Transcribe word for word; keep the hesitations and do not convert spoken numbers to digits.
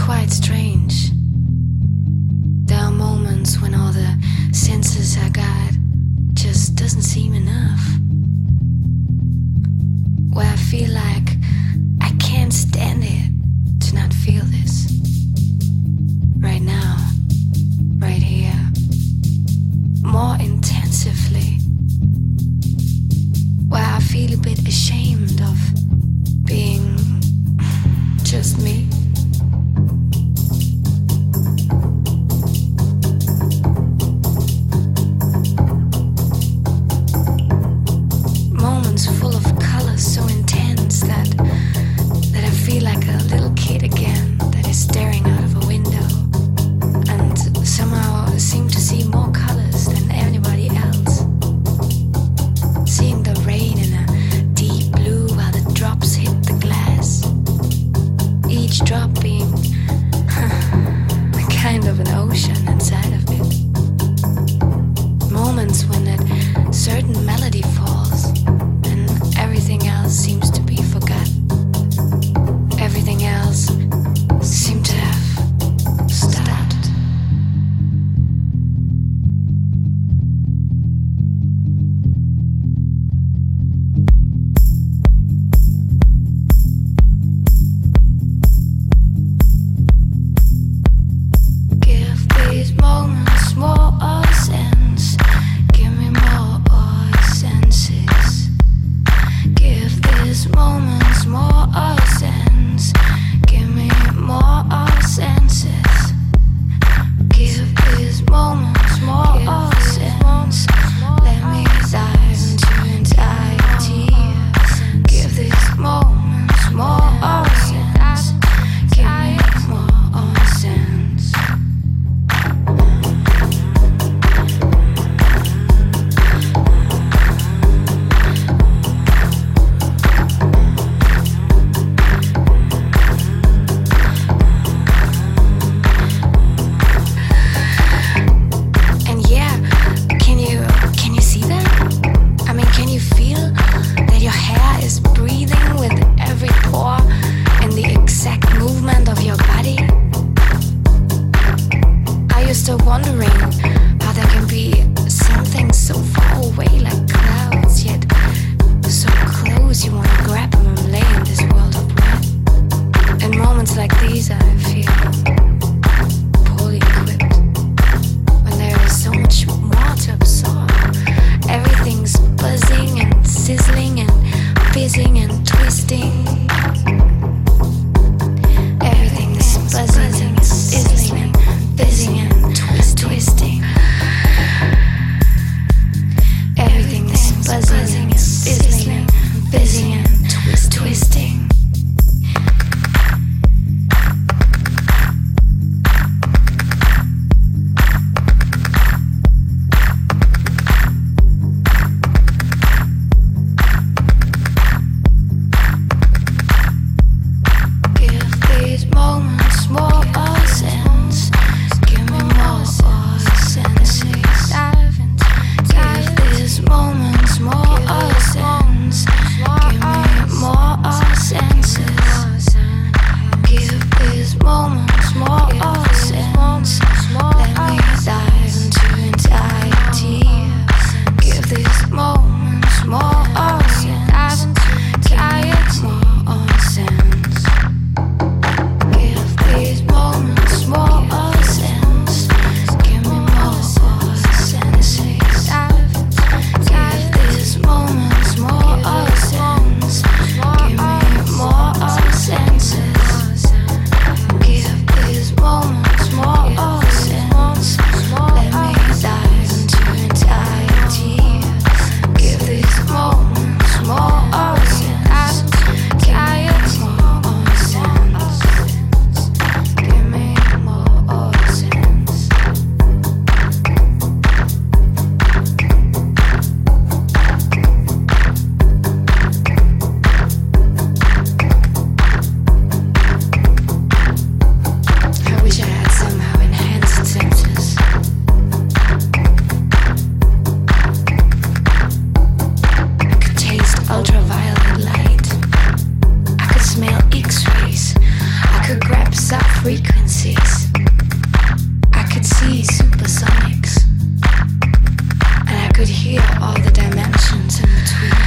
quite strange. There are moments when all the senses I got just doesn't seem enough. Where I feel like I can't stand it to not feel this. Right now, right here, more intensively. Where I feel a bit ashamed of being just me. Moments full of colors so intense that that I feel like a little kid again that is staring out of a window and somehow seem to see more colors than anybody else. Seeing the rain in a deep blue while the drops hit the glass. Each drop being kind of an ocean inside of it. Moments when that certain melody falls and everything else seems to be forgotten. Everything else seems to have stopped. Give these moments more sense. Give me more senses. Give these moments more sense. Give me more senses. Give these moments more sense. Let me dive into entirety. Give these moments more sense. Give me more sense. And yeah, can you can you see that? I mean, can you feel that your hair is breathing with every pore and the exact movement of your body? Are you still wondering how there can be something so far away like clouds, yet so close you want to grab them and lay in this world of red? In moments like these, I feel poorly equipped. When there is so much more to absorb, everything's buzzing and sizzling and fizzing and twisting. Everything is buzzing and sizzling and fizzing and twist, twist. hear all the dimensions in between.